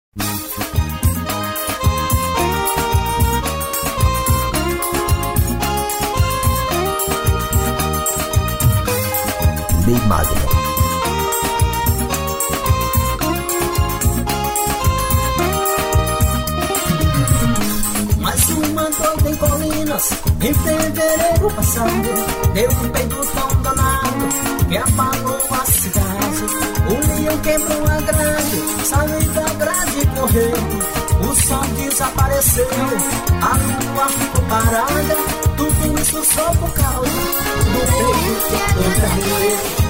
Lei Magna. Mais uma doida em Colinas, em fevereiro passado, deu um peito tão danado que apagou a cidade. O leão quebrou a grade, saiu da grade e correu. O sol desapareceu, a lua ficou parada. Tudo isso só por causa do peito que a doida deu.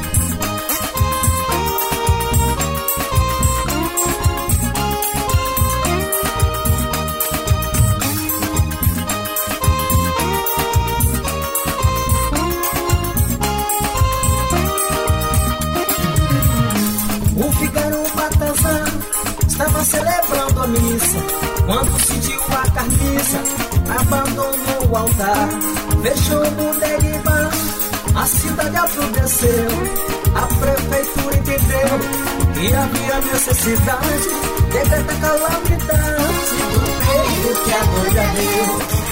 Estava celebrando a missa, quando sentiu a carniça, abandonou o altar, fechou o bodega e bar, a cidade afrodesceu, a prefeitura entendeu que havia necessidade, decreta calamidade do peito que a doida deu.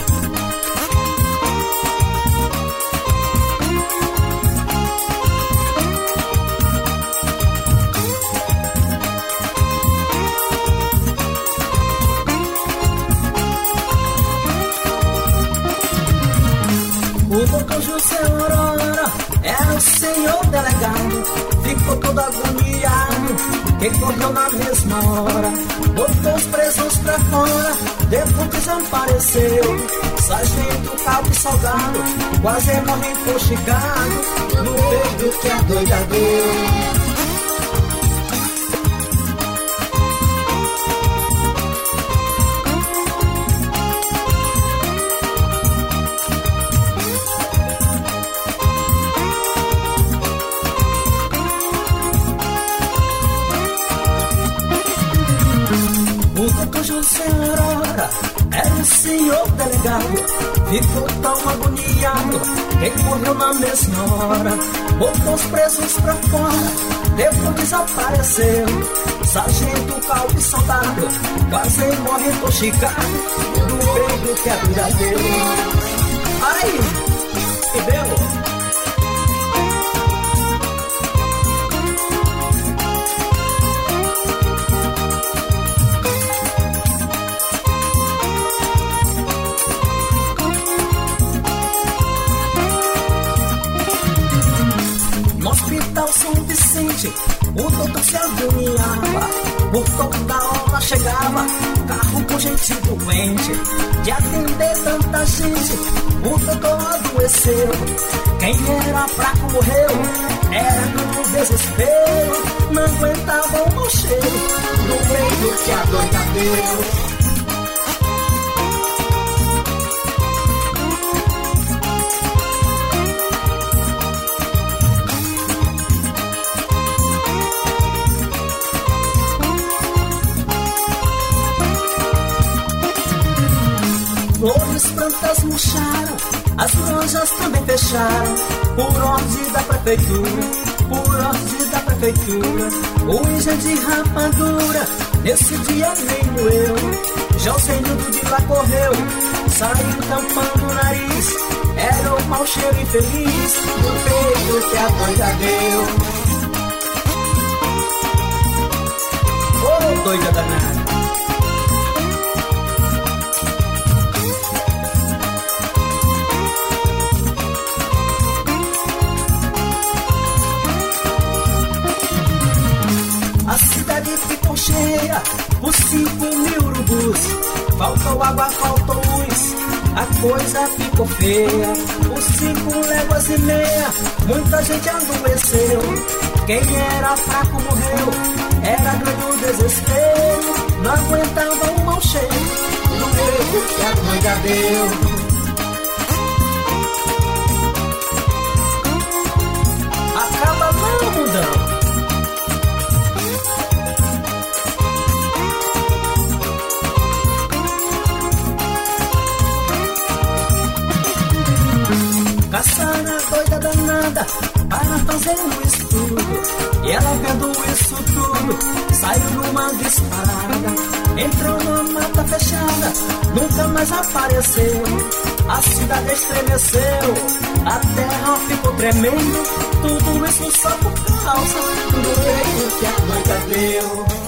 O doutor José Aurora era o senhor delegado, ficou todo agoniado, que correu na mesma hora, botou os presos pra fora, depois desapareceu. Sargento Calvo Salgado quase morre encoxicado no peito que a doida deu. José Aurora era o senhor delegado, ficou tão agoniado que morreu na mesma hora, botou os presos pra fora, depois desapareceu. Sargento Calvo Soldado quase morre encoxicado do peito que a vida deu. Ai, que deu? São Vicente, o doutor se agoniava, por toda hora chegava carro com gente doente, de atender tanta gente, o doutor adoeceu. Quem era fraco morreu, era no desespero, não aguentava o mau cheiro do peito que a doida deu. Flores, plantas murcharam, as lojas também fecharam, por ordem da prefeitura, por ordem da prefeitura. O engenho de rapadura, nesse dia nem doeu, já o senhor de lá correu, saiu tampando o nariz, era o mau cheiro infeliz do peito que a doida deu. Ô, doida danada! A cidade ficou cheia, os 5.000 urubus. Faltou água, faltou luz, a coisa ficou feia. Os 5 léguas e meia, muita gente adoeceu. Quem era fraco morreu, era grande o desespero. Não aguentava o mau cheiro do peito que a doida deu. Acaba não, mundão. Caçaram a doida danada para fazer um estudo, e ela vendo isso tudo saiu numa disparada. entrou numa mata fechada, nunca mais apareceu. A cidade estremeceu, a terra ficou tremendo. Tudo isso só por causa do erro que a mãe deu.